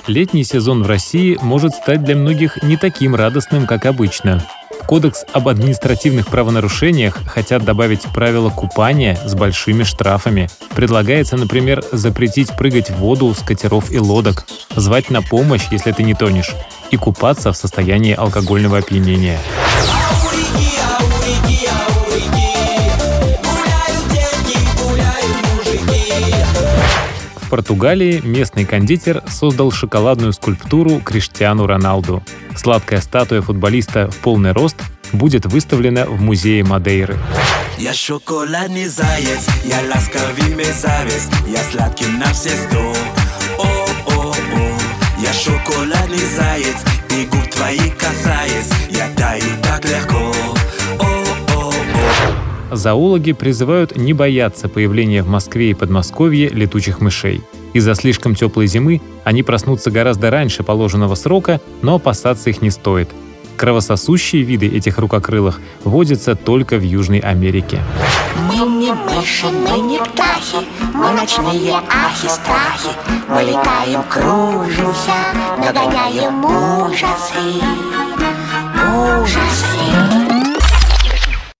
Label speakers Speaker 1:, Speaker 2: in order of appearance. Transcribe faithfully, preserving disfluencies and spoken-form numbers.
Speaker 1: летний сезон в России может стать для многих не таким радостным, как обычно. В Кодекс об административных правонарушениях хотят добавить правила купания с большими штрафами. Предлагается, например, запретить прыгать в воду с катеров и лодок, звать на помощь, если ты не тонешь, и купаться в состоянии алкогольного опьянения. В Португалии местный кондитер создал шоколадную скульптуру Криштиану Роналду. Сладкая статуя футболиста в полный рост будет выставлена в музее Мадейры.
Speaker 2: Я шоколадный заяц, я ласковый мерзавец, я сладкий на все сто. О-о-о, я шоколадный заяц, и губ твои касаясь, я таю так легко.
Speaker 1: Зоологи призывают не бояться появления в Москве и Подмосковье летучих мышей. Из-за слишком теплой зимы они проснутся гораздо раньше положенного срока, но опасаться их не стоит. Кровососущие виды этих рукокрылых водятся только в Южной Америке.
Speaker 3: Мы не мыши, мы не птахи, мы ночные ахи-страхи. Мы летаем, кружимся, нагоняем ужасы, ужасы.